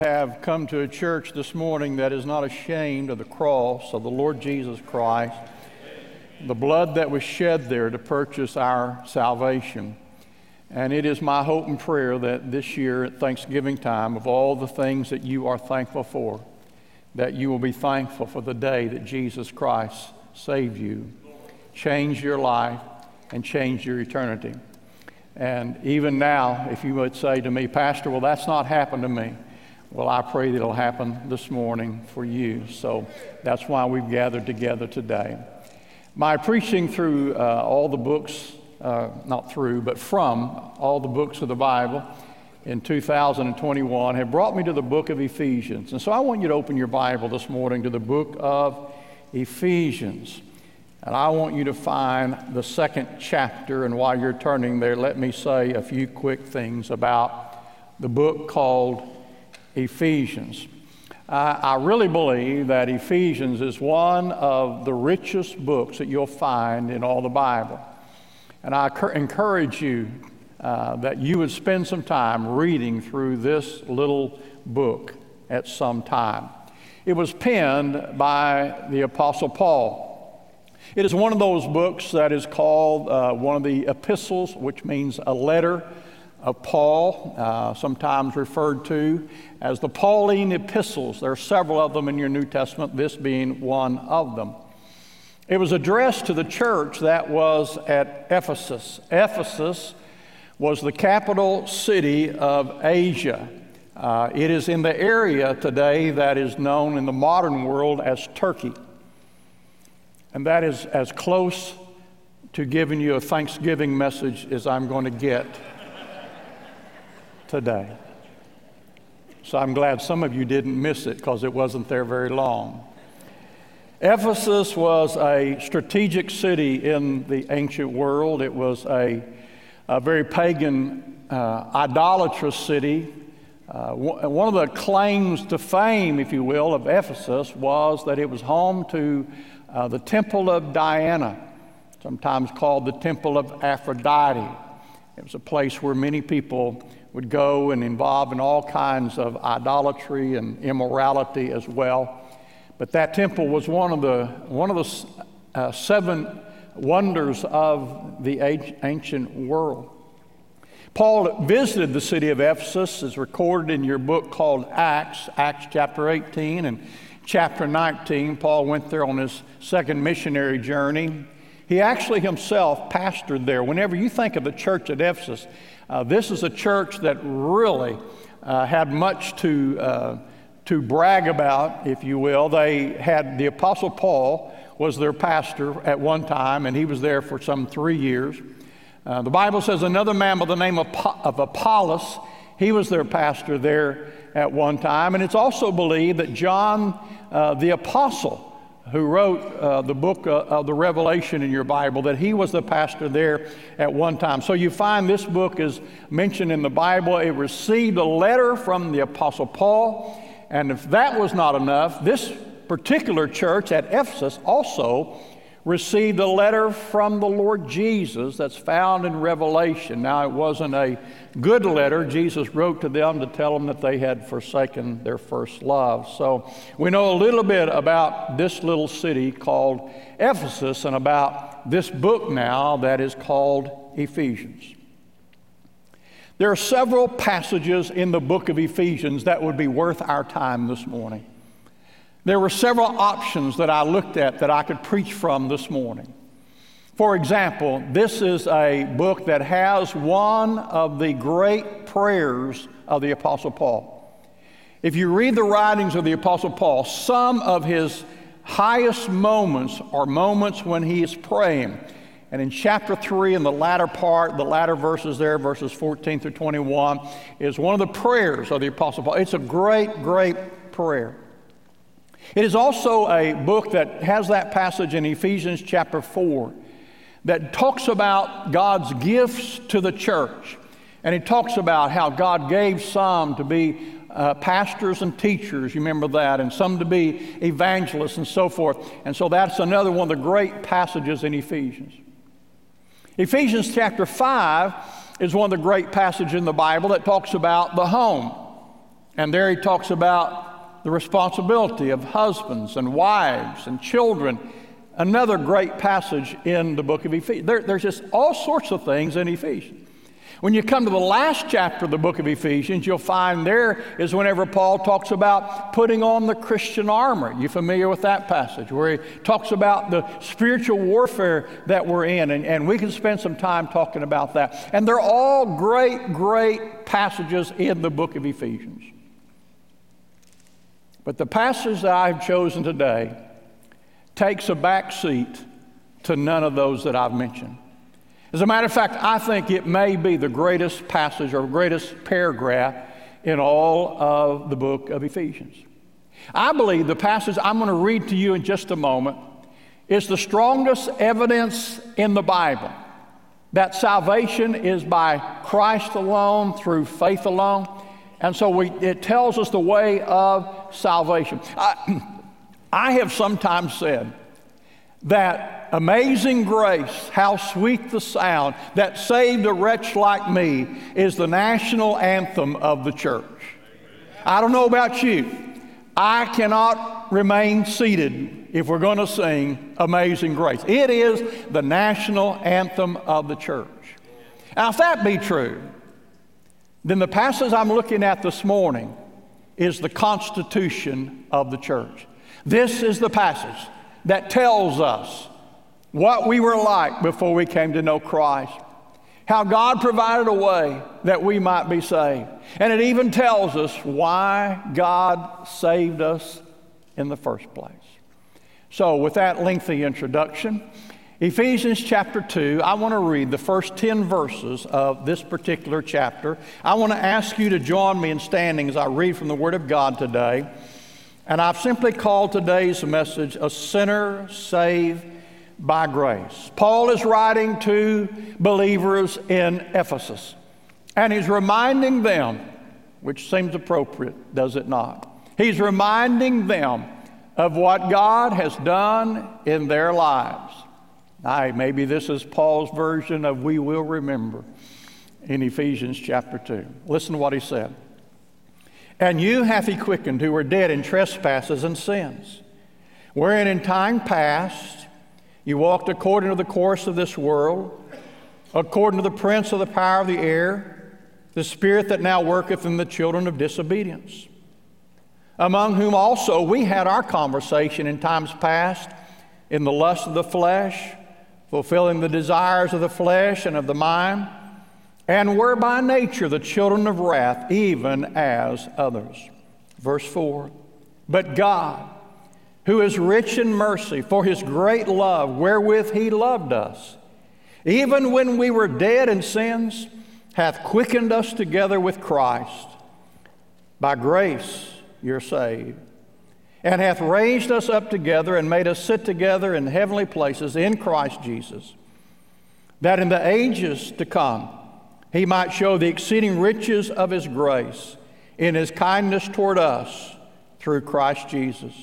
Have come to a church this morning that is not ashamed of the cross of the Lord Jesus Christ, the blood that was shed there to purchase our salvation. And it is my hope and prayer that this year at Thanksgiving time, of all the things that you are thankful for, that you will be thankful for the day that Jesus Christ saved you, changed your life, and changed your eternity. And even now, if you would say to me, Pastor, well, that's not happened to me. Well, I pray that it'll happen this morning for you. So that's why we've gathered together today. My preaching through all the books, not through, but from all the books of the Bible in 2021 have brought me to the book of Ephesians. And so I want you to open your Bible this morning to the book of Ephesians. And I want you to find the second chapter. And while you're turning there, let me say a few quick things about the book called Ephesians. I really believe that Ephesians is one of the richest books that you'll find in all the Bible. And I encourage you that you would spend some time reading through this little book at some time. It was penned by the Apostle Paul. It is one of those books that is called one of the epistles, which means a letter of Paul, sometimes referred to as the Pauline epistles. There are several of them in your New Testament, this being one of them. It was addressed to the church that was at Ephesus. Ephesus was the capital city of Asia. It is in the area today that is known in the modern world as Turkey. And that is as close to giving you a Thanksgiving message as I'm going to get today. So I'm glad some of you didn't miss it because it wasn't there very long. Ephesus was a strategic city in the ancient world. It was a very pagan, idolatrous city. One of the claims to fame, if you will, of Ephesus was that it was home to the Temple of Diana, sometimes called the Temple of Aphrodite. It was a place where many people would go and involve in all kinds of idolatry and immorality as well. But that temple was one of the seven wonders of the ancient world. Paul visited the city of Ephesus, as recorded in your book called Acts chapter 18 and chapter 19. Paul went there on his second missionary journey. He actually himself pastored there. Whenever you think of the church at Ephesus, this is a church that really had much to brag about, if you will. They had the Apostle Paul was their pastor at one time, and he was there for some 3 years. The Bible says another man by the name of Apollos, he was their pastor there at one time. And it's also believed that John the Apostle, who wrote the book of the Revelation in your Bible, that he was the pastor there at one time. So you find this book is mentioned in the Bible. It received a letter from the Apostle Paul. And if that was not enough, this particular church at Ephesus also received a letter from the Lord Jesus that's found in Revelation. Now, it wasn't a good letter. Jesus wrote to them to tell them that they had forsaken their first love. So we know a little bit about this little city called Ephesus and about this book now that is called Ephesians. There are several passages in the book of Ephesians that would be worth our time this morning. There were several options that I looked at that I could preach from this morning. For example, this is a book that has one of the great prayers of the Apostle Paul. If you read the writings of the Apostle Paul, some of his highest moments are moments when he is praying. And in chapter 3, in the latter part, the latter verses there, verses 14 through 21, is one of the prayers of the Apostle Paul. It's a great, great prayer. It is also a book that has that passage in Ephesians chapter 4 that talks about God's gifts to the church. And it talks about how God gave some to be pastors and teachers, you remember that, and some to be evangelists and so forth. And so that's another one of the great passages in Ephesians. Ephesians chapter 5 is one of the great passages in the Bible that talks about the home. And there he talks about the responsibility of husbands and wives and children. Another great passage in the book of Ephesians. There's just all sorts of things in Ephesians. When you come to the last chapter of the book of Ephesians, you'll find there is whenever Paul talks about putting on the Christian armor. You familiar with that passage where he talks about the spiritual warfare that we're in, and we can spend some time talking about that. And they're all great, great passages in the book of Ephesians. But the passage that I've chosen today takes a back seat to none of those that I've mentioned. As a matter of fact, I think it may be the greatest passage or greatest paragraph in all of the book of Ephesians. I believe the passage I'm going to read to you in just a moment is the strongest evidence in the Bible that salvation is by Christ alone, through faith alone. And so it tells us the way of salvation. I have sometimes said that Amazing Grace, how sweet the sound that saved a wretch like me, is the national anthem of the church. I don't know about you. I cannot remain seated if we're going to sing Amazing Grace. It is the national anthem of the church. Now, if that be true, then the passage I'm looking at this morning is the constitution of the church. This is the passage that tells us what we were like before we came to know Christ, how God provided a way that we might be saved. And it even tells us why God saved us in the first place. So with that lengthy introduction, Ephesians chapter 2, I want to read the first 10 verses of this particular chapter. I want to ask you to join me in standing as I read from the Word of God today. And I've simply called today's message, A Sinner Saved by Grace. Paul is writing to believers in Ephesus, and he's reminding them, which seems appropriate, does it not? He's reminding them of what God has done in their lives. Maybe this is Paul's version of we will remember in Ephesians chapter 2. Listen to what he said. And you hath he quickened who were dead in trespasses and sins, wherein in time past you walked according to the course of this world, according to the prince of the power of the air, the spirit that now worketh in the children of disobedience, among whom also we had our conversation in times past in the lust of the flesh, fulfilling the desires of the flesh and of the mind, and were by nature the children of wrath, even as others. Verse 4, but God, who is rich in mercy, for his great love wherewith he loved us, even when we were dead in sins, hath quickened us together with Christ. By grace you're saved, and hath raised us up together and made us sit together in heavenly places in Christ Jesus, that in the ages to come he might show the exceeding riches of his grace in his kindness toward us through Christ Jesus.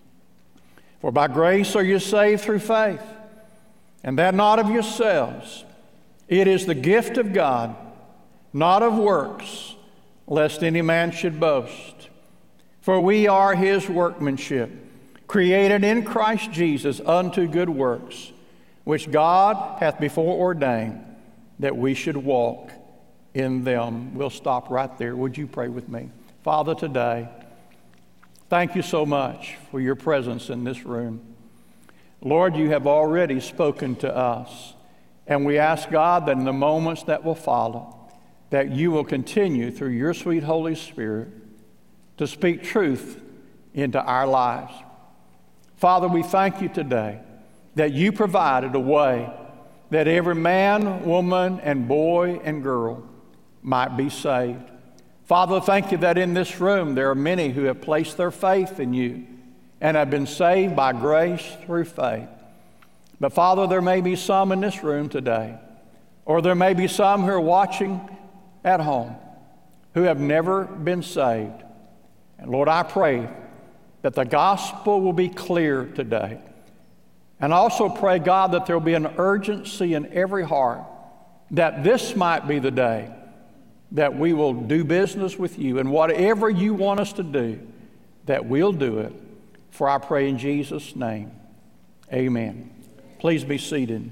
For by grace are you saved through faith, and that not of yourselves. It is the gift of God, not of works, lest any man should boast. For we are his workmanship, created in Christ Jesus unto good works, which God hath before ordained that we should walk in them. We'll stop right there. Would you pray with me? Father, today, thank you so much for your presence in this room. Lord, you have already spoken to us, and we ask, God, that in the moments that will follow, that you will continue through your sweet Holy Spirit to speak truth into our lives. Father, we thank you today that you provided a way that every man, woman, and boy and girl might be saved. Father, thank you that in this room there are many who have placed their faith in you and have been saved by grace through faith. But Father, there may be some in this room today, or there may be some who are watching at home who have never been saved. And Lord, I pray that the gospel will be clear today. And also pray, God, that there will be an urgency in every heart that this might be the day that we will do business with you, and whatever you want us to do, that we'll do it. For I pray in Jesus' name, amen. Please be seated.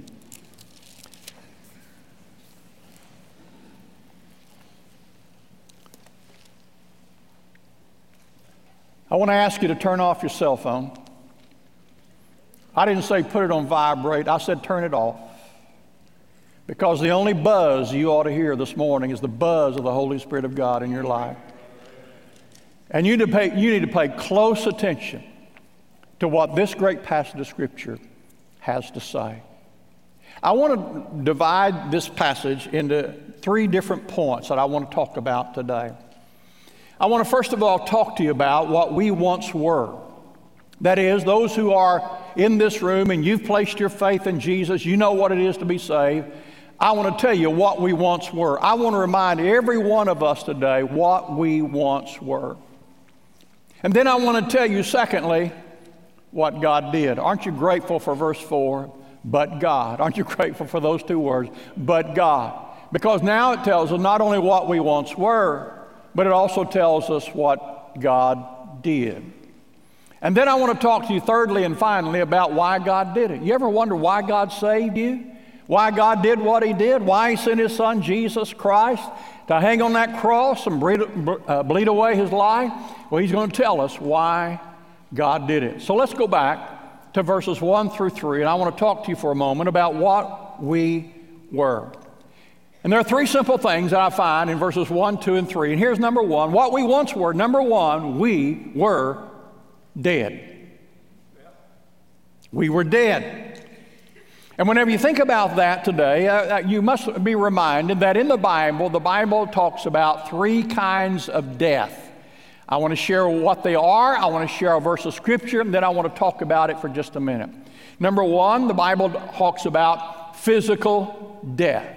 I want to ask you to turn off your cell phone. I didn't say put it on vibrate. I said turn it off. Because the only buzz you ought to hear this morning is the buzz of the Holy Spirit of God in your life. And you need to pay close attention to what this great passage of Scripture has to say. I want to divide this passage into 3 different points that I want to talk about today. I want to first of all talk to you about what we once were. That is, those who are in this room and you've placed your faith in Jesus, you know what it is to be saved. I want to tell you what we once were. I want to remind every one of us today what we once were. And then I want to tell you, secondly, what God did. Aren't you grateful for verse 4? But God. Aren't you grateful for those 2 words? But God. Because now it tells us not only what we once were, but it also tells us what God did. And then I want to talk to you thirdly and finally about why God did it. You ever wonder why God saved you? Why God did what He did? Why He sent His Son, Jesus Christ, to hang on that cross and bleed away His life? Well, He's going to tell us why God did it. So let's go back to verses 1 through 3, and I want to talk to you for a moment about what we were. And there are 3 simple things that I find in verses 1, 2, and 3. And here's number 1. What we once were. Number 1, we were dead. We were dead. And whenever you think about that today, you must be reminded that in the Bible talks about 3 kinds of death. I want to share what they are. I want to share a verse of Scripture, and then I want to talk about it for just a minute. Number 1, the Bible talks about physical death.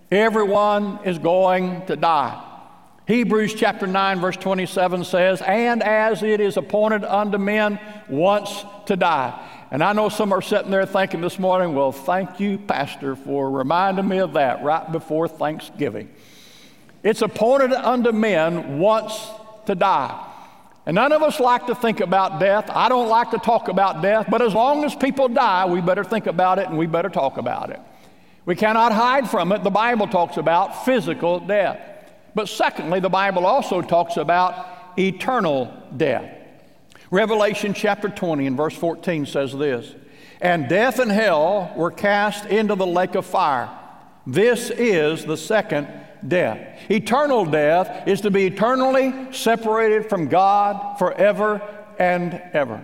Everyone is going to die. Hebrews chapter 9 verse 27 says, and as it is appointed unto men once to die. And I know some are sitting there thinking this morning, well, thank you, Pastor, for reminding me of that right before Thanksgiving. It's appointed unto men once to die. And none of us like to think about death. I don't like to talk about death, but as long as people die, we better think about it and we better talk about it. We cannot hide from it. The Bible talks about physical death. But secondly, the Bible also talks about eternal death. Revelation chapter 20 and verse 14 says this, and death and hell were cast into the lake of fire. This is the second death. Eternal death is to be eternally separated from God forever and ever.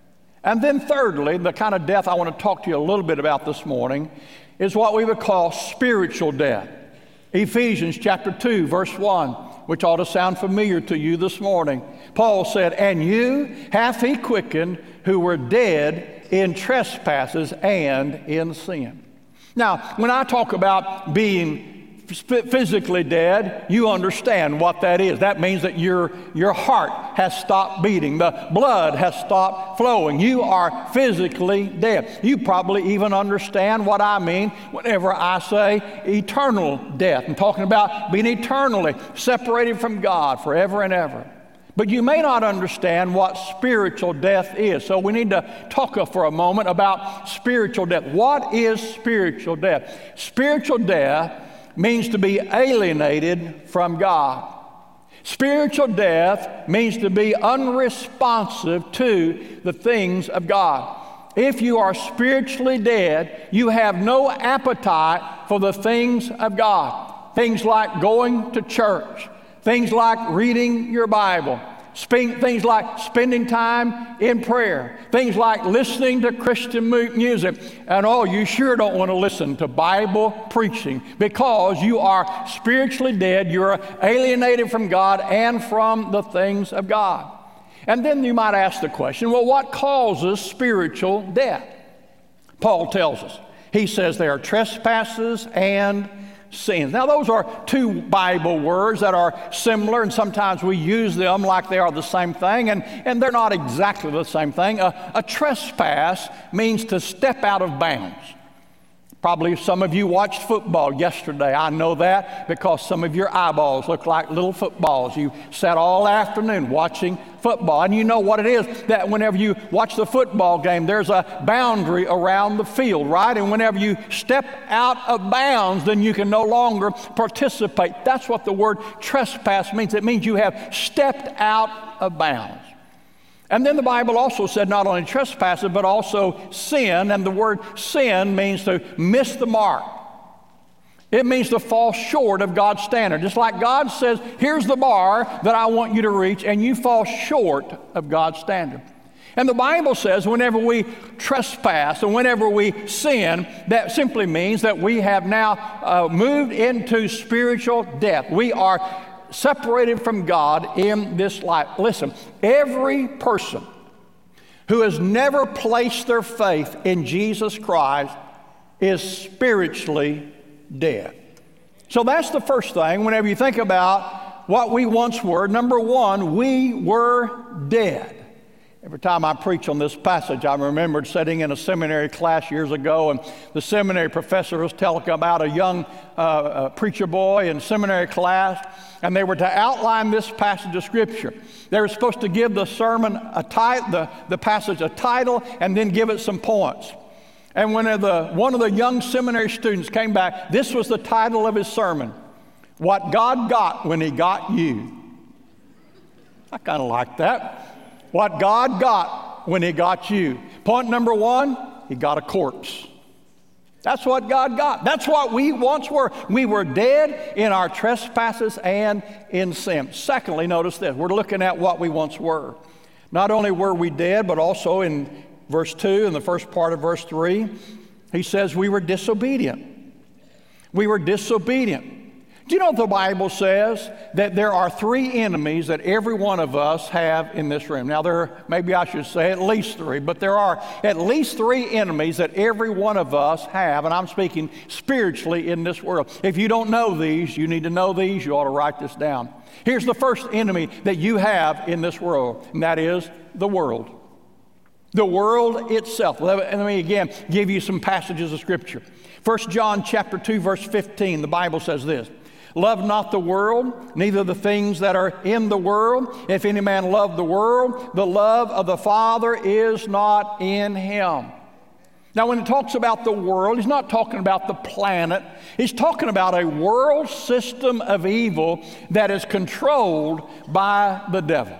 And then thirdly, the kind of death I want to talk to you a little bit about this morning is what we would call spiritual death. Ephesians chapter 2 verse 1, which ought to sound familiar to you this morning. Paul said, and you hath He quickened who were dead in trespasses and in sin. Now, when I talk about being physically dead, you understand what that is. That means that your heart has stopped beating. The blood has stopped flowing. You are physically dead. You probably even understand what I mean whenever I say eternal death. I'm talking about being eternally separated from God forever and ever. But you may not understand what spiritual death is. So we need to talk for a moment about spiritual death. What is spiritual death? Spiritual death means to be alienated from God. Spiritual death means to be unresponsive to the things of God. If you are spiritually dead, you have no appetite for the things of God. Things like going to church, things like reading your Bible, things like spending time in prayer, things like listening to Christian music. And you sure don't want to listen to Bible preaching because you are spiritually dead. You're alienated from God and from the things of God. And then you might ask the question, well, what causes spiritual death? Paul tells us. He says there are trespasses and sins. Now, those are 2 Bible words that are similar, and sometimes we use them like they are the same thing, and they're not exactly the same thing. A trespass means to step out of bounds. Probably some of you watched football yesterday. I know that because some of your eyeballs look like little footballs. You sat all afternoon watching football. And you know what it is, that whenever you watch the football game, there's a boundary around the field, right? And whenever you step out of bounds, then you can no longer participate. That's what the word trespass means. It means you have stepped out of bounds. And then the Bible also said not only trespasses, but also sin. And the word sin means to miss the mark. It means to fall short of God's standard. Just like God says, here's the bar that I want you to reach, and you fall short of God's standard. And the Bible says whenever we trespass and whenever we sin, that simply means that we have now moved into spiritual death. We are separated from God in this life. Listen, every person who has never placed their faith in Jesus Christ is spiritually dead. So that's the first thing. Whenever you think about what we once were, number one, we were dead. Every time I preach on this passage, I remembered sitting in a seminary class years ago, and the seminary professor was telling about a young preacher boy in seminary class, and they were to outline this passage of Scripture. They were supposed to give the sermon the passage a title, and then give it some points. And when one of the young seminary students came back, this was the title of his sermon: What God Got When He Got You. I kind of like that. What God got when He got you. Point number one, He got a corpse. That's what God got. That's what we once were. We were dead in our trespasses and in sin. Secondly, notice this. We're looking at what we once were. Not only were we dead, but also in verse 2, in the first part of verse 3, he says we were disobedient. We were disobedient. Do you know the Bible says that there are three enemies that every one of us have in this room? Now, maybe I should say at least three, but there are at least three enemies that every one of us have, and I'm speaking spiritually in this world. If you don't know these, you need to know these. You ought to write this down. Here's the first enemy that you have in this world, and that is the world. The world itself. Let me again give you some passages of Scripture. 1 John chapter 2, verse 15, the Bible says this: Love not the world, neither the things that are in the world. If any man love the world, the love of the Father is not in him. Now, when it talks about the world, he's not talking about the planet. He's talking about a world system of evil that is controlled by the devil.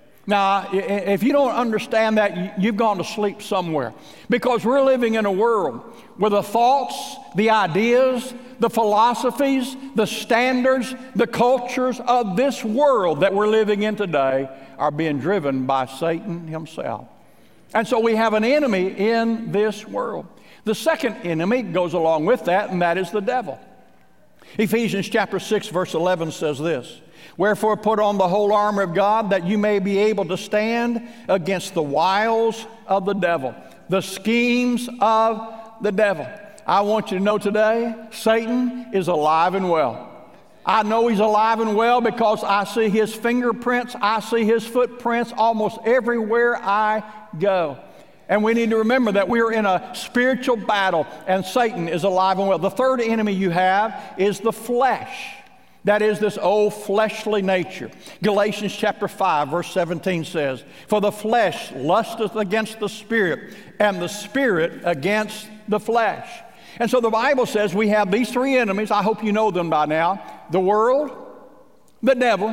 Now, if you don't understand that, you've gone to sleep somewhere. Because we're living in a world where the thoughts, the ideas, the philosophies, the standards, the cultures of this world that we're living in today are being driven by Satan himself. And so we have an enemy in this world. The second enemy goes along with that, and that is the devil. Ephesians chapter 6, verse 11 says this: Wherefore put on the whole armor of God, that you may be able to stand against the wiles of the devil, the schemes of the devil. I want you to know today, Satan is alive and well. I know he's alive and well because I see his fingerprints, I see his footprints almost everywhere I go. And we need to remember that we are in a spiritual battle, and Satan is alive and well. The third enemy you have is the flesh. That is this old fleshly nature. Galatians chapter 5, verse 17 says, For the flesh lusteth against the Spirit, and the Spirit against the flesh. And so the Bible says we have these three enemies. I hope you know them by now: the world, the devil,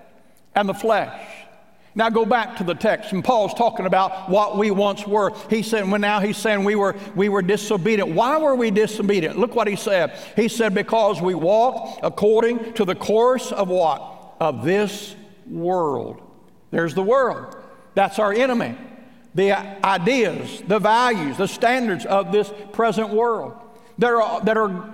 and the flesh. Now go back to the text, and Paul's talking about what we once were. He's saying we were disobedient. Why were we disobedient? Look what he said. He said, because we walked according to the course of what? Of this world. There's the world. That's our enemy. The ideas, the values, the standards of this present world that are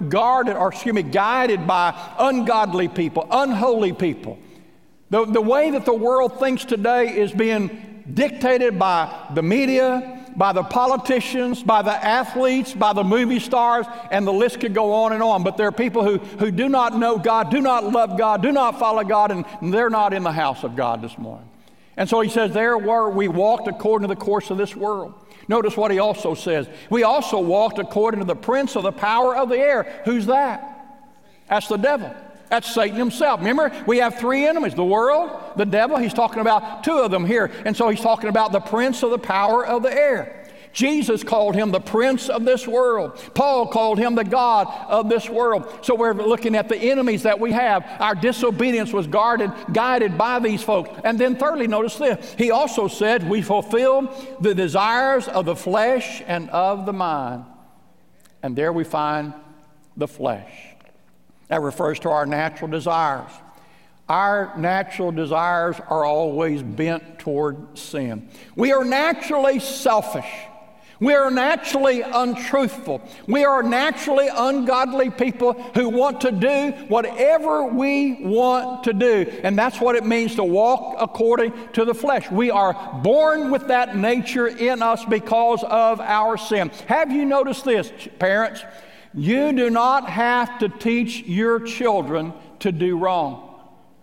guided by ungodly people, unholy people. The way that the world thinks today is being dictated by the media, by the politicians, by the athletes, by the movie stars, and the list could go on and on. But there are people who do not know God, do not love God, do not follow God, and they're not in the house of God this morning. And so he says, there were we walked according to the course of this world. Notice what he also says. We also walked according to the prince of the power of the air. Who's that? That's the devil. That's Satan himself. Remember, we have three enemies, the world, the devil. He's talking about two of them here. And so he's talking about the prince of the power of the air. Jesus called him the prince of this world. Paul called him the God of this world. So we're looking at the enemies that we have. Our disobedience was guided by these folks. And then thirdly, notice this. He also said we fulfill the desires of the flesh and of the mind. And there we find the flesh. That refers to our natural desires. Our natural desires are always bent toward sin. We are naturally selfish. We are naturally untruthful. We are naturally ungodly people who want to do whatever we want to do. And that's what it means to walk according to the flesh. We are born with that nature in us because of our sin. Have you noticed this, parents? You do not have to teach your children to do wrong.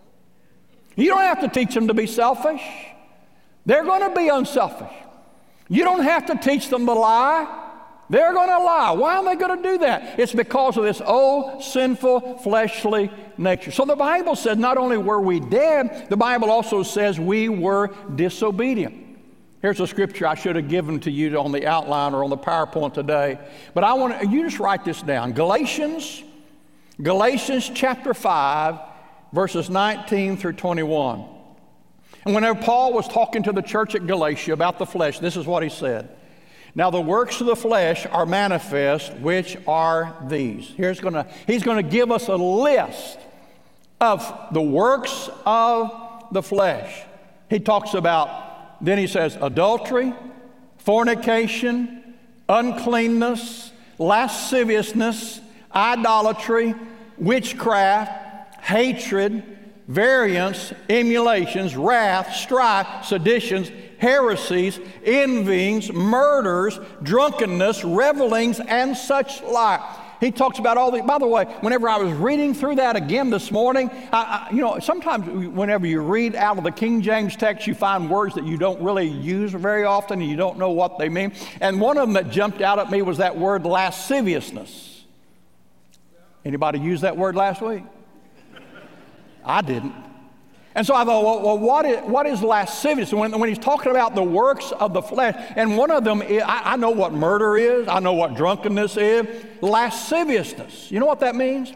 You don't have to teach them to be selfish. They're going to be unselfish. You don't have to teach them to lie. They're going to lie. Why are they going to do that? It's because of this old, sinful, fleshly nature. So the Bible says not only were we dead, the Bible also says we were disobedient. Here's a scripture I should have given to you on the outline or on the PowerPoint today. But I want you just write this down. Galatians chapter 5, verses 19 through 21. And whenever Paul was talking to the church at Galatia about the flesh, this is what he said. Now the works of the flesh are manifest, which are these. He's going to give us a list of the works of the flesh. He talks about, then he says, adultery, fornication, uncleanness, lasciviousness, idolatry, witchcraft, hatred, variance, emulations, wrath, strife, seditions, heresies, envyings, murders, drunkenness, revelings, and such like. He talks about all these. By the way, whenever I was reading through that again this morning, sometimes whenever you read out of the King James text, you find words that you don't really use very often and you don't know what they mean. And one of them that jumped out at me was that word lasciviousness. Anybody use that word last week? I didn't. And so I thought, well, what is lasciviousness? When he's talking about the works of the flesh, and one of them, I know what murder is. I know what drunkenness is. Lasciviousness. You know what that means?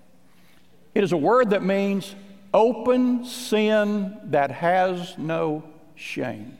It is a word that means open sin that has no shame.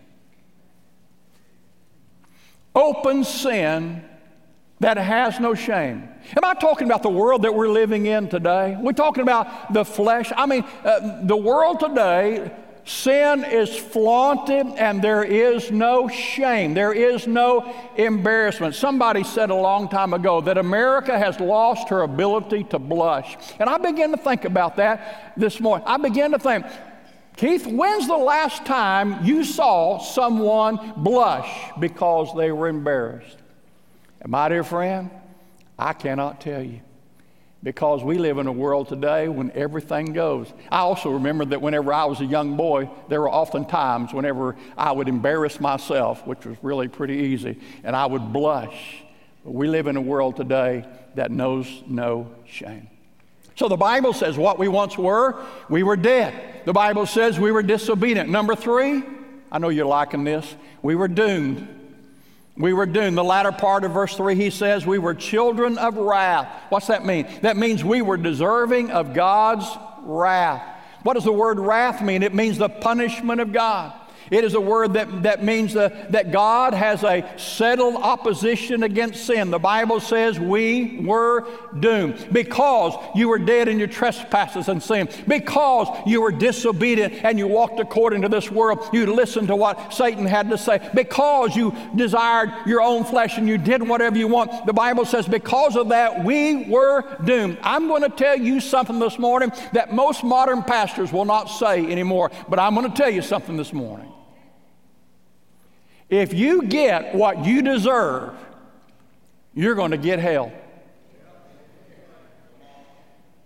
Open sin that has no shame. Am I talking about the world that we're living in today? We're talking about the flesh. I mean, the world today, sin is flaunted and there is no shame. There is no embarrassment. Somebody said a long time ago that America has lost her ability to blush. And I began to think about that this morning. I began to think, Keith, when's the last time you saw someone blush because they were embarrassed? And my dear friend, I cannot tell you, because we live in a world today when everything goes. I also remember that whenever I was a young boy, there were often times whenever I would embarrass myself, which was really pretty easy, and I would blush. But we live in a world today that knows no shame. So the Bible says what we once were, we were dead. The Bible says we were disobedient. Number 3, I know you're liking this, we were doomed. We were doomed. The latter part of verse 3, he says we were children of wrath. What's that mean? That means we were deserving of God's wrath. What does the word wrath mean? It means the punishment of God. It is a word that means that God has a settled opposition against sin. The Bible says we were doomed because you were dead in your trespasses and sin, because you were disobedient and you walked according to this world. You listened to what Satan had to say, because you desired your own flesh and you did whatever you want. The Bible says because of that, we were doomed. I'm going to tell you something this morning that most modern pastors will not say anymore, but I'm going to tell you something this morning. If you get what you deserve, you're going to get hell.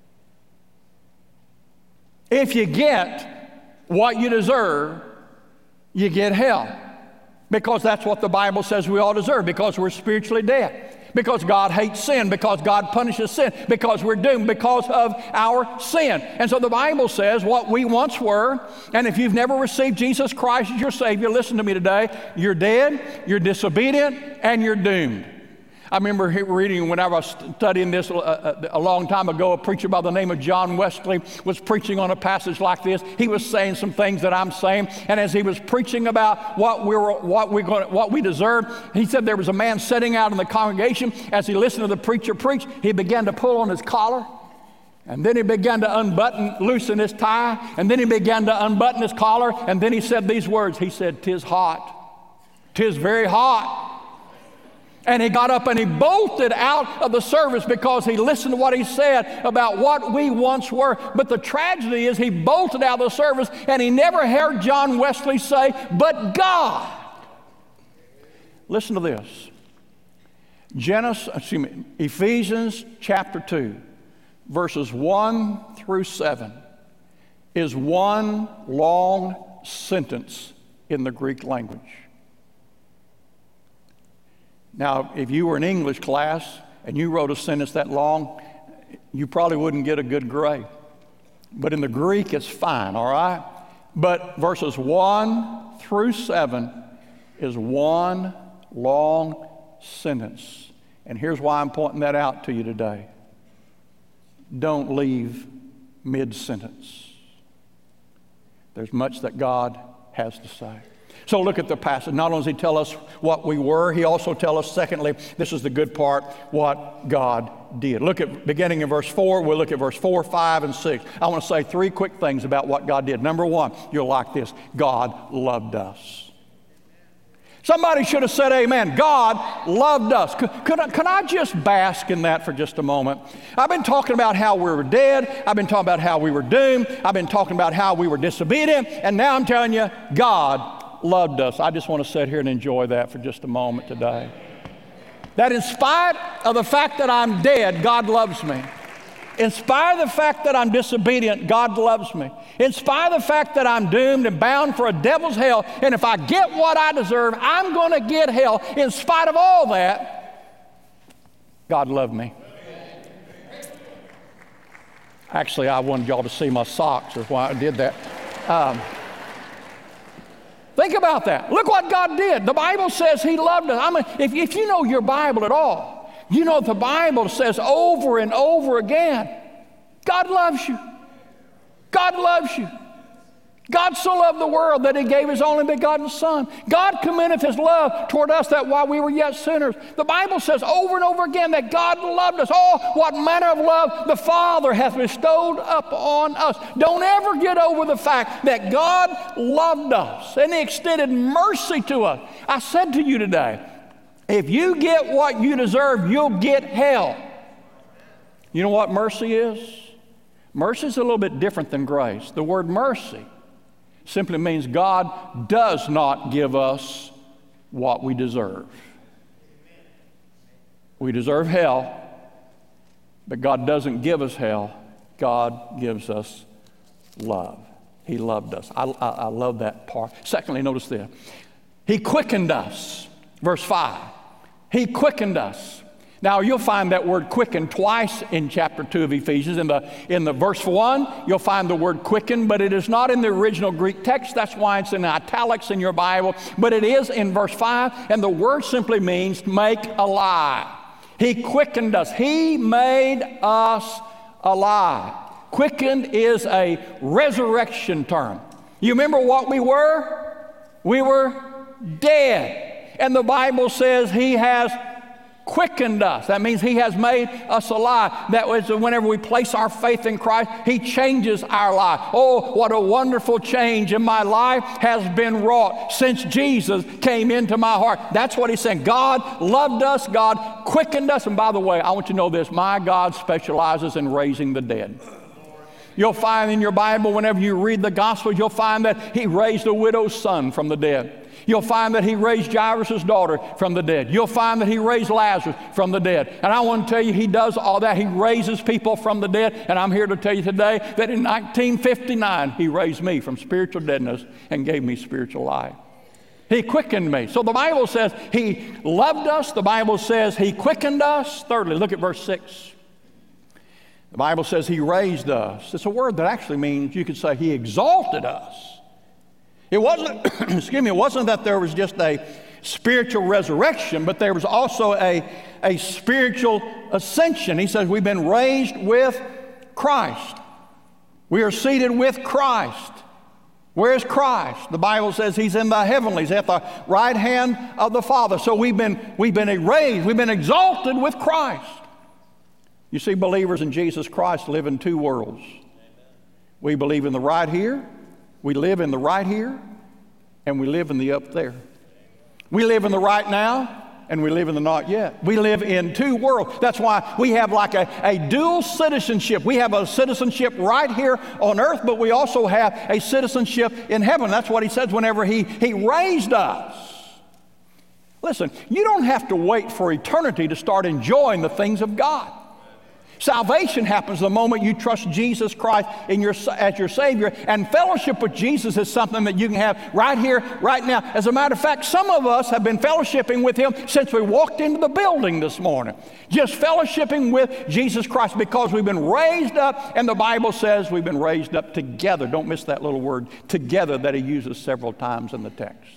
If you get what you deserve, you get hell. Because that's what the Bible says we all deserve, because we're spiritually dead, because God hates sin, because God punishes sin, because we're doomed because of our sin. And so the Bible says what we once were, and if you've never received Jesus Christ as your Savior, listen to me today, you're dead, you're disobedient, and you're doomed. I remember reading when I was studying this a long time ago, a preacher by the name of John Wesley was preaching on a passage like this. He was saying some things that I'm saying, and as he was preaching about what we deserved, he said there was a man sitting out in the congregation. As he listened to the preacher preach, he began to pull on his collar, and then he began to loosen his tie, and then he began to unbutton his collar, and then he said these words. He said, "'Tis hot, 'tis very hot." And he got up and he bolted out of the service because he listened to what he said about what we once were. But the tragedy is he bolted out of the service and he never heard John Wesley say, "But God." Listen to this. Ephesians chapter 2, verses 1 through 7 is one long sentence in the Greek language. Now, if you were in English class and you wrote a sentence that long, you probably wouldn't get a good grade. But in the Greek, it's fine, all right? But verses 1 through 7 is one long sentence. And here's why I'm pointing that out to you today. Don't leave mid-sentence. There's much that God has to say. So look at the passage. Not only does he tell us what we were, he also tells us, secondly, this is the good part, what God did. Look at beginning in verse 4. We'll look at verse 4, 5, and 6. I want to say three quick things about what God did. Number one, you'll like this. God loved us. Somebody should have said amen. God loved us. Can I just bask in that for just a moment? I've been talking about how we were dead. I've been talking about how we were doomed. I've been talking about how we were disobedient. And now I'm telling you, God loved us. I just want to sit here and enjoy that for just a moment today. That in spite of the fact that I'm dead, God loves me. In spite of the fact that I'm disobedient, God loves me. In spite of the fact that I'm doomed and bound for a devil's hell, and if I get what I deserve, I'm going to get hell. In spite of all that, God loved me. Actually, I wanted y'all to see my socks. That's why I did that. Think about that. Look what God did. The Bible says he loved us. I mean, if you know your Bible at all, you know the Bible says over and over again, God loves you. God loves you. God so loved the world that he gave his only begotten Son. God commendeth his love toward us that while we were yet sinners. The Bible says over and over again that God loved us. Oh, what manner of love the Father hath bestowed upon us. Don't ever get over the fact that God loved us and he extended mercy to us. I said to you today, if you get what you deserve, you'll get hell. You know what mercy is? Mercy is a little bit different than grace. The word mercy simply means God does not give us what we deserve. We deserve hell, but God doesn't give us hell. God gives us love. He loved us. I love that part. Secondly, notice this. He quickened us. Verse 5. He quickened us. Now, you'll find that word quicken twice in chapter 2 of Ephesians. In the verse 1, you'll find the word quicken, but it is not in the original Greek text. That's why it's in italics in your Bible. But it is in verse 5, and the word simply means make alive. He quickened us. He made us alive. Quickened is a resurrection term. You remember what we were? We were dead. And the Bible says he has quickened us. That means he has made us alive. That was whenever we place our faith in Christ, he changes our life. Oh, what a wonderful change in my life has been wrought since Jesus came into my heart. That's what he's saying. God loved us. God quickened us. And by the way, I want you to know this. My God specializes in raising the dead. You'll find in your Bible, whenever you read the Gospels, you'll find that he raised a widow's son from the dead. You'll find that he raised Jairus' daughter from the dead. You'll find that he raised Lazarus from the dead. And I want to tell you, he does all that. He raises people from the dead. And I'm here to tell you today that in 1959, he raised me from spiritual deadness and gave me spiritual life. He quickened me. So the Bible says He loved us. The Bible says He quickened us. Thirdly, look at verse 6. The Bible says He raised us. It's a word that actually means, you could say, He exalted us. It wasn't, it wasn't that there was just a spiritual resurrection, but there was also a spiritual ascension. He says we've been raised with Christ. We are seated with Christ. Where is Christ? The Bible says He's in the heavenlies, at the right hand of the Father. So we've been raised, we've been exalted with Christ. You see, believers in Jesus Christ live in two worlds. We believe in the right here, we live in the right here, and we live in the up there. We live in the right now, and we live in the not yet. We live in two worlds. That's why we have like a dual citizenship. We have a citizenship right here on earth, but we also have a citizenship in heaven. That's what He says whenever He raised us. Listen, you don't have to wait for eternity to start enjoying the things of God. Salvation happens the moment you trust Jesus Christ as your Savior, and fellowship with Jesus is something that you can have right here, right now. As a matter of fact, some of us have been fellowshipping with Him since we walked into the building this morning. Just fellowshipping with Jesus Christ because we've been raised up, and the Bible says we've been raised up together. Don't miss that little word, together, that He uses several times in the text.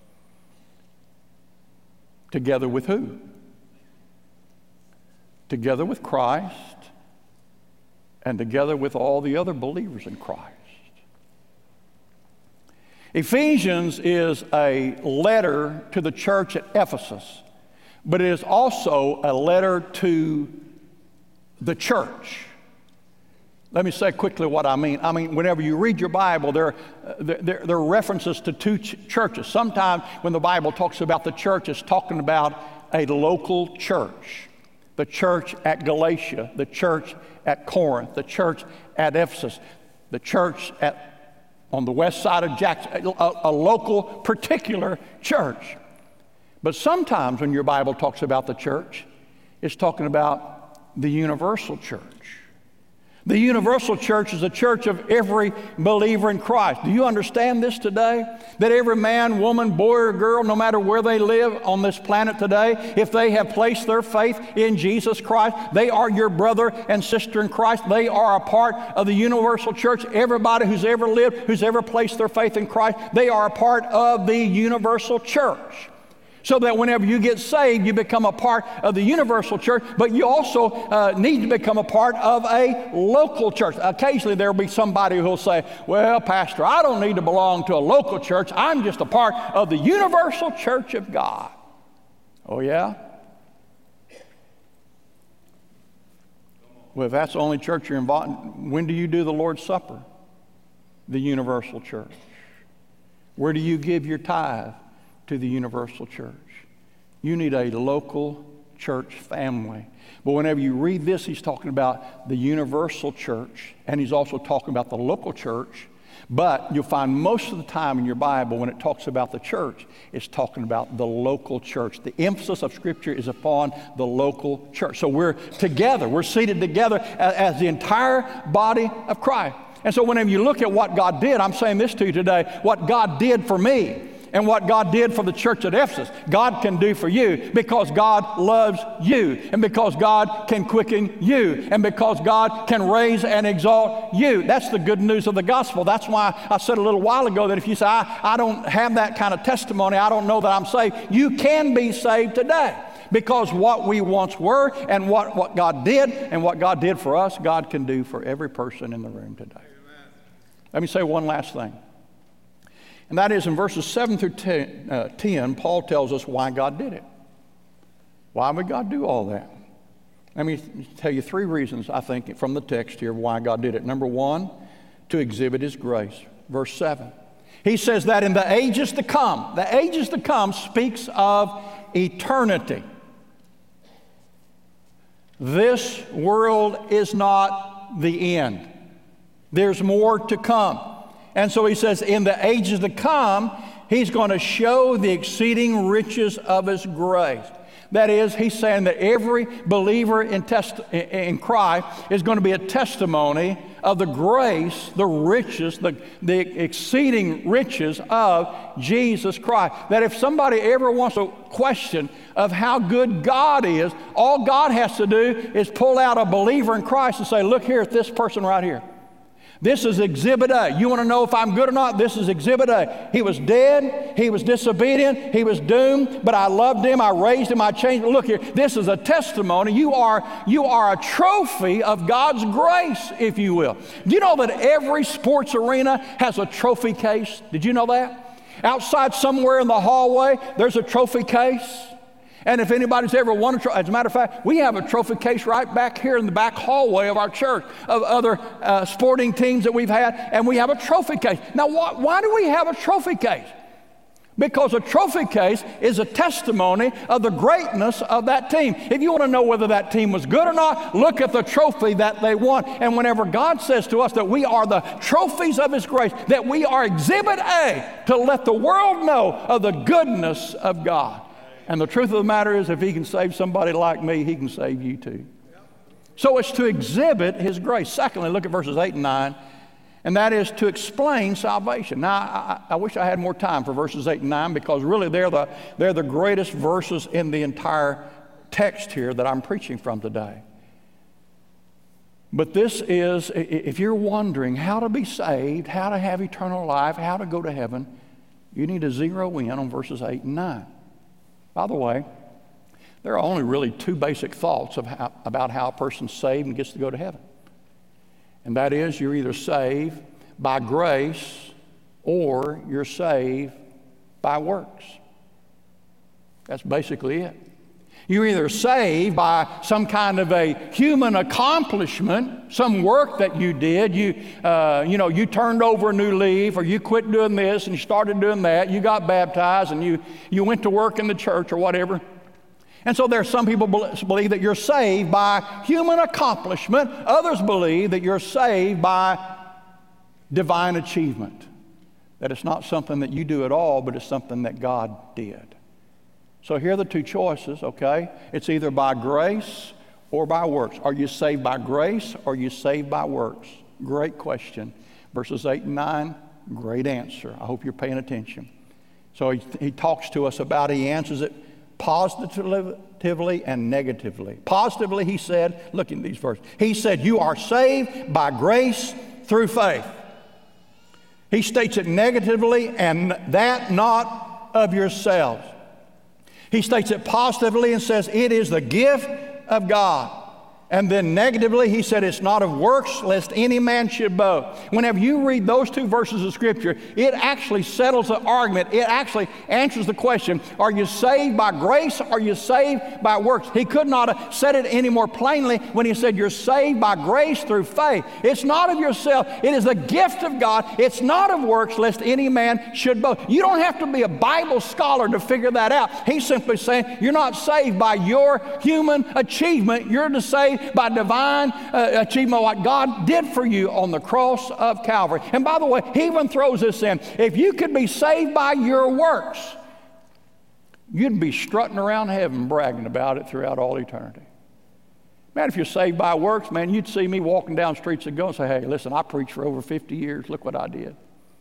Together with who? Together with Christ, and together with all the other believers in Christ. Ephesians is a letter to the church at Ephesus, but it is also a letter to the church. Let me say quickly what I mean. I mean, whenever you read your Bible, there are references to two churches. Sometimes when the Bible talks about the church, it's talking about a local church. The church at Galatia, the church at Corinth, the church at Ephesus, the church on the west side of Jackson, a local particular church. But sometimes when your Bible talks about the church, it's talking about the universal church. The universal church is a church of every believer in Christ. Do you understand this today? That every man, woman, boy, or girl, no matter where they live on this planet today, if they have placed their faith in Jesus Christ, they are your brother and sister in Christ. They are a part of the universal church. Everybody who's ever lived, who's ever placed their faith in Christ, they are a part of the universal church. So that whenever you get saved, you become a part of the universal church, but you also need to become a part of a local church. Occasionally there will be somebody who will say, well, Pastor, I don't need to belong to a local church. I'm just a part of the universal church of God. Oh, yeah? Well, if that's the only church you're involved in, when do you do the Lord's Supper? The universal church. Where do you give your tithe? To the universal church. You need a local church family. But whenever you read this, he's talking about the universal church, and he's also talking about the local church. But you'll find most of the time in your Bible when it talks about the church, it's talking about the local church. The emphasis of Scripture is upon the local church. So we're together, we're seated together as the entire body of Christ. And so whenever you look at what God did, I'm saying this to you today, what God did for me, and what God did for the church at Ephesus, God can do for you because God loves you, and because God can quicken you, and because God can raise and exalt you. That's the good news of the gospel. That's why I said a little while ago that if you say, I don't have that kind of testimony, I don't know that I'm saved, you can be saved today. Because what we once were and what God did and what God did for us, God can do for every person in the room today. Amen. Let me say one last thing. And that is in verses 7 through 10, Paul tells us why God did it. Why would God do all that? Let me tell you three reasons, I think, from the text here why God did it. Number one, to exhibit His grace. Verse 7. He says that in the ages to come speaks of eternity. This world is not the end. There's more to come. And so he says, in the ages to come, He's going to show the exceeding riches of His grace. That is, he's saying that every believer in Christ is going to be a testimony of the grace, the riches, the exceeding riches of Jesus Christ. That if somebody ever wants a question of how good God is, all God has to do is pull out a believer in Christ and say, look here at this person right here. This is Exhibit A. You want to know if I'm good or not? This is Exhibit A. He was dead. He was disobedient. He was doomed, but I loved him. I raised him. I changed him. Look here. This is a testimony. You are a trophy of God's grace, if you will. Do you know that every sports arena has a trophy case? Did you know that? Outside somewhere in the hallway, there's a trophy case. And if anybody's ever won a trophy, as a matter of fact, we have a trophy case right back here in the back hallway of our church of other sporting teams that we've had, and we have a trophy case. Now, why do we have a trophy case? Because a trophy case is a testimony of the greatness of that team. If you want to know whether that team was good or not, look at the trophy that they won. And whenever God says to us that we are the trophies of His grace, that we are Exhibit A to let the world know of the goodness of God. And the truth of the matter is, if He can save somebody like me, He can save you too. So it's to exhibit His grace. Secondly, look at verses 8 and 9, and that is to explain salvation. Now, I wish I had more time for verses 8 and 9, because really they're the greatest verses in the entire text here that I'm preaching from today. But this is, if you're wondering how to be saved, how to have eternal life, how to go to heaven, you need to zero in on verses 8 and 9. By the way, there are only really two basic thoughts about how a person's saved and gets to go to heaven. And that is, you're either saved by grace or you're saved by works. That's basically it. You're either saved by some kind of a human accomplishment, some work that you did. You turned over a new leaf, or you quit doing this and you started doing that. You got baptized and you went to work in the church or whatever. And so there are some people believe that you're saved by human accomplishment. Others believe that you're saved by divine achievement. That it's not something that you do at all, but it's something that God did. So here are the two choices, okay? It's either by grace or by works. Are you saved by grace or are you saved by works? Great question. Verses 8 and 9, great answer. I hope you're paying attention. So he talks to us about it. He answers it positively and negatively. Positively, he said, look in these verses. He said, you are saved by grace through faith. He states it negatively, and that not of yourselves. He states it positively and says it is the gift of God. And then negatively, he said it's not of works, lest any man should boast. Whenever you read those two verses of Scripture, it actually settles the argument. It actually answers the question, are you saved by grace or are you saved by works? He could not have said it any more plainly when he said you're saved by grace through faith. It's not of yourself. It is the gift of God. It's not of works, lest any man should boast. You don't have to be a Bible scholar to figure that out. He's simply saying you're not saved by your human achievement. You're saved by divine achievement, what God did for you on the cross of Calvary. And by the way, he even throws this in. If you could be saved by your works, you'd be strutting around heaven bragging about it throughout all eternity. Man, if you're saved by works, man, you'd see me walking down streets and go and say, hey, listen, I preached for over 50 years. Look what I did.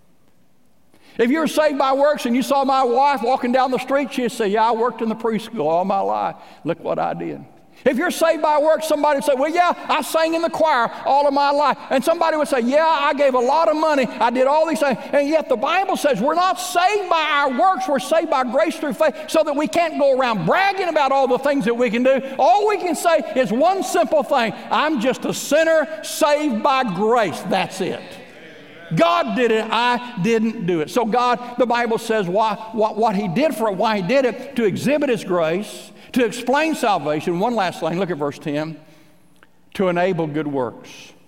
If you were saved by works and you saw my wife walking down the street, she'd say, yeah, I worked in the preschool all my life. Look what I did. If you're saved by works, somebody would say, well, yeah, I sang in the choir all of my life. And somebody would say, yeah, I gave a lot of money. I did all these things. And yet the Bible says we're not saved by our works. We're saved by grace through faith, so that we can't go around bragging about all the things that we can do. All we can say is one simple thing. I'm just a sinner saved by grace. That's it. God did it. I didn't do it. So God, the Bible says what he did for it, why he did it, to exhibit his grace, to explain salvation. One last thing, look at verse 10. To enable good works.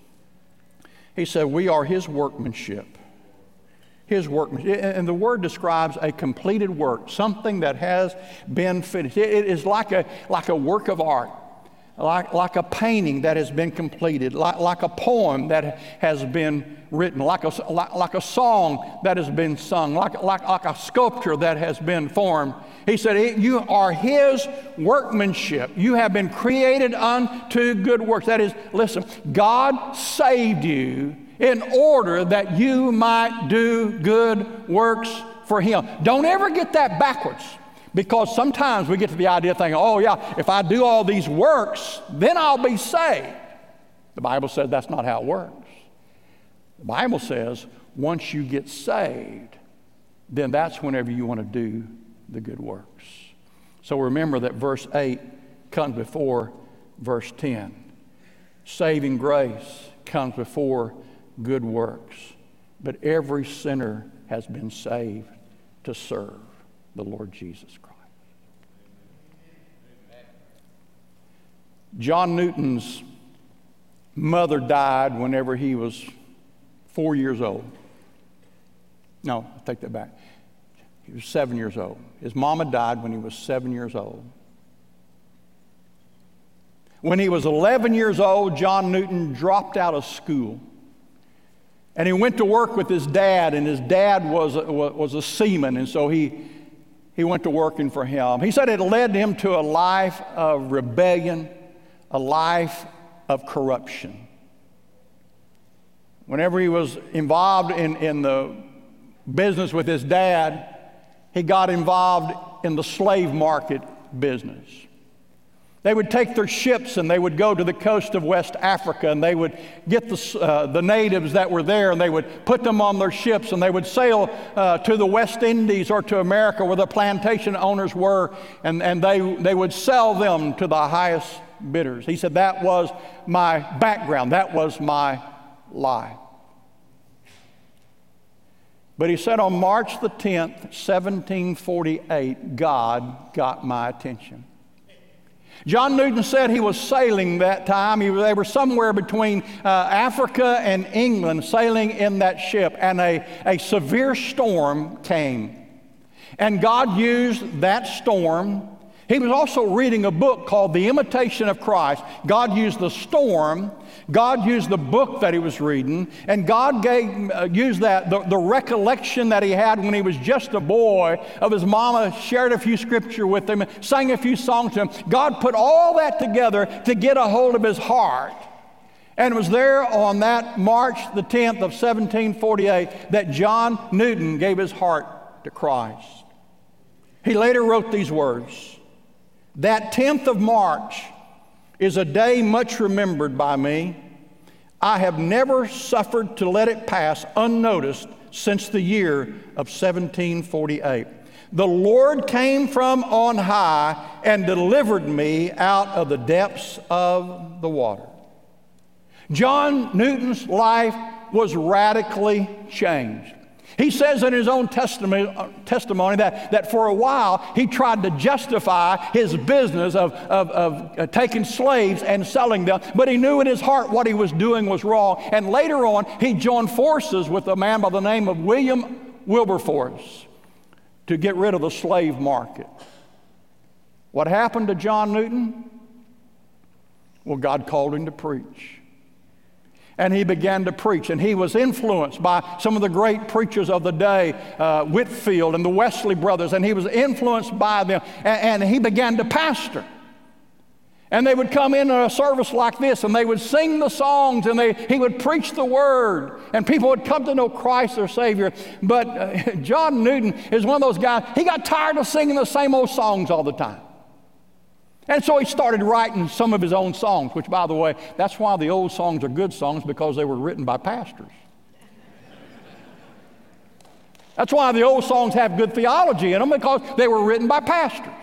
He said, we are his workmanship. His workmanship. And the word describes a completed work, something that has been finished. It is like a work of art. like a painting that has been completed, like a poem that has been written, like a song that has been sung, like a sculpture that has been formed. He said, you are His workmanship. You have been created unto good works. That is, listen, God saved you in order that you might do good works for Him. Don't ever get that backwards. Because sometimes we get to the idea thinking, oh yeah, if I do all these works, then I'll be saved. The Bible says that's not how it works. The Bible says once you get saved, then that's whenever you want to do the good works. So remember that verse 8 comes before verse 10. Saving grace comes before good works. But every sinner has been saved to serve the Lord Jesus Christ. John Newton's mother died whenever he was 4 years old. No, I take that back. He was 7 years old. His mama died when he was 7 years old. When he was 11 years old, John Newton dropped out of school. And he went to work with his dad, and his dad was a seaman, and so he went to working for him. He said it led him to a life of rebellion, a life of corruption. Whenever he was involved in the business with his dad, he got involved in the slave market business. They would take their ships and they would go to the coast of West Africa, and they would get the natives that were there, and they would put them on their ships, and they would sail to the West Indies or to America where the plantation owners were, and they would sell them to the highest bidders. He said that was my background. That was my life. But he said on March the 10th, 1748, God got my attention. John Newton said he was sailing that time. They were somewhere between Africa and England, sailing in that ship, and a severe storm came. And God used that storm. He was also reading a book called The Imitation of Christ. God used the storm. God used the book that he was reading, and God used the recollection that he had when he was just a boy of his mama, shared a few scripture with him, sang a few songs to him. God put all that together to get a hold of his heart. And it was there on that March the 10th of 1748 that John Newton gave his heart to Christ. He later wrote these words, "That 10th of March is a day much remembered by me. I have never suffered to let it pass unnoticed since the year of 1748. The Lord came from on high and delivered me out of the depths of the water." John Newton's life was radically changed. He says in his own testimony that for a while he tried to justify his business of taking slaves and selling them, but he knew in his heart what he was doing was wrong. And later on, he joined forces with a man by the name of William Wilberforce to get rid of the slave market. What happened to John Newton? Well, God called him to preach. And he began to preach, and he was influenced by some of the great preachers of the day, Whitefield and the Wesley brothers, and he was influenced by them, and he began to pastor. And they would come into a service like this, and they would sing the songs, and he would preach the word, and people would come to know Christ their Savior. But John Newton is one of those guys, he got tired of singing the same old songs all the time. And so he started writing some of his own songs, which, by the way, that's why the old songs are good songs, because they were written by pastors. That's why the old songs have good theology in them, because they were written by pastors.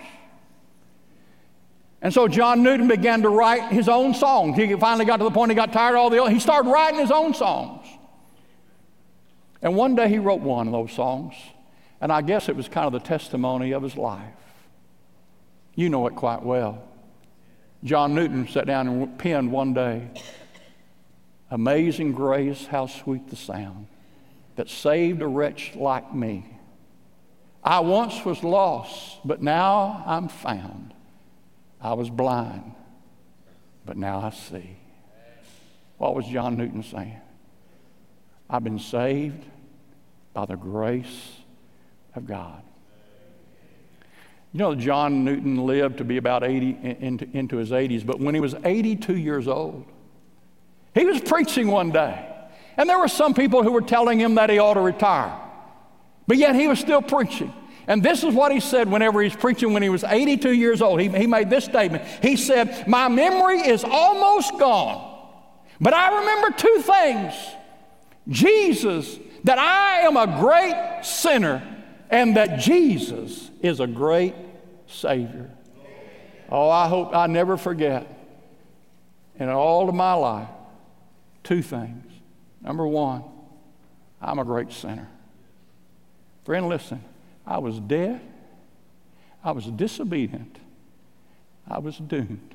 And so John Newton began to write his own songs. He finally got to the point he got tired of all the old. He started writing his own songs. And one day he wrote one of those songs, and I guess it was kind of the testimony of his life. You know it quite well. John Newton sat down and penned one day, "Amazing grace, how sweet the sound that saved a wretch like me. I once was lost, but now I'm found. I was blind, but now I see. What was John Newton saying? I've been saved by the grace of God. You know, John Newton lived to be about 80 into his 80s, but when he was 82 years old, he was preaching one day, and there were some people who were telling him that he ought to retire, but yet he was still preaching. And this is what he said whenever he's preaching when he was 82 years old. He made this statement. He said, my memory is almost gone, but I remember two things. Jesus, that I am a great sinner, and that Jesus is a great Savior. Oh, I hope I never forget in all of my life two things. Number one, I'm a great sinner. Friend, listen, I was dead, I was disobedient, I was doomed.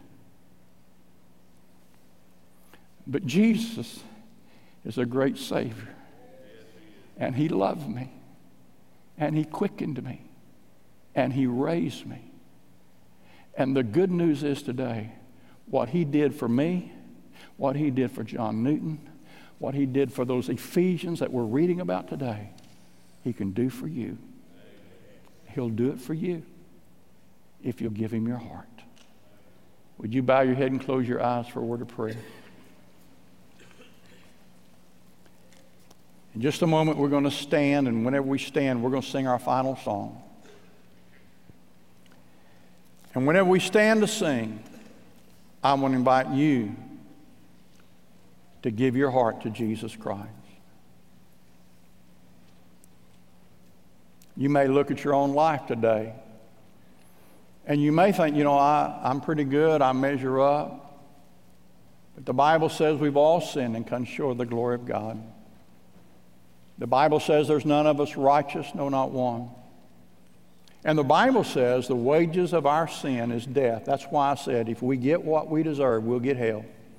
But Jesus is a great Savior, and He loved me, and He quickened me, and He raised me. And the good news is today, what He did for me, what He did for John Newton, what He did for those Ephesians that we're reading about today, He can do for you. He'll do it for you if you'll give Him your heart. Would you bow your head and close your eyes for a word of prayer? In just a moment, we're going to stand, and whenever we stand, we're going to sing our final song. And whenever we stand to sing, I want to invite you to give your heart to Jesus Christ. You may look at your own life today, and you may think, I'm pretty good, I measure up. But the Bible says we've all sinned and come short of the glory of God. The Bible says there's none of us righteous, no, not one. And the Bible says the wages of our sin is death. That's why I said if we get what we deserve, we'll get hell.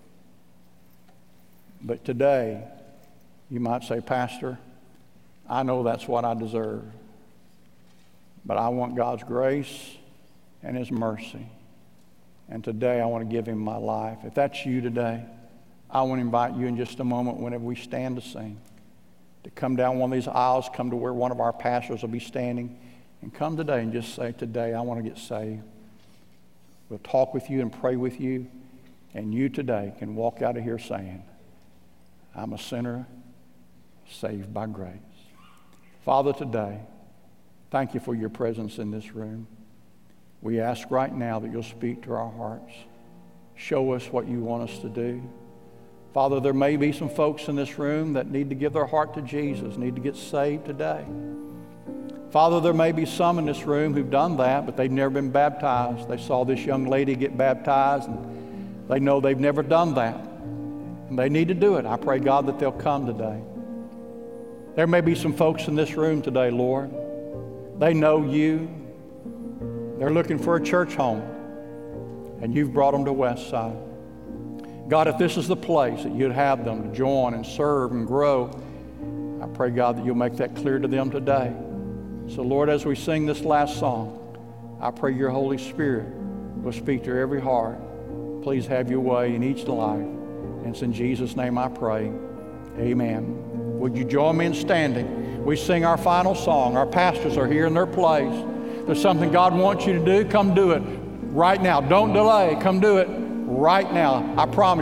But today, you might say, Pastor, I know that's what I deserve. But I want God's grace and His mercy. And today, I want to give Him my life. If that's you today, I want to invite you in just a moment whenever we stand to sing, to come down one of these aisles, come to where one of our pastors will be standing, and come today and just say, today I want to get saved. We'll talk with you and pray with you, and you today can walk out of here saying, I'm a sinner saved by grace. Father, today, thank you for your presence in this room. We ask right now that you'll speak to our hearts. Show us what you want us to do. Father, there may be some folks in this room that need to give their heart to Jesus, need to get saved today. Father, there may be some in this room who've done that, but they've never been baptized. They saw this young lady get baptized, and they know they've never done that. And they need to do it. I pray, God, that they'll come today. There may be some folks in this room today, Lord. They know you. They're looking for a church home, and you've brought them to Westside. God, if this is the place that you'd have them to join and serve and grow, I pray, God, that you'll make that clear to them today. So, Lord, as we sing this last song, I pray your Holy Spirit will speak to every heart. Please have your way in each life. And it's in Jesus' name I pray. Amen. Would you join me in standing? We sing our final song. Our pastors are here in their place. If there's something God wants you to do, come do it right now. Don't delay. Come do it right now. I promise.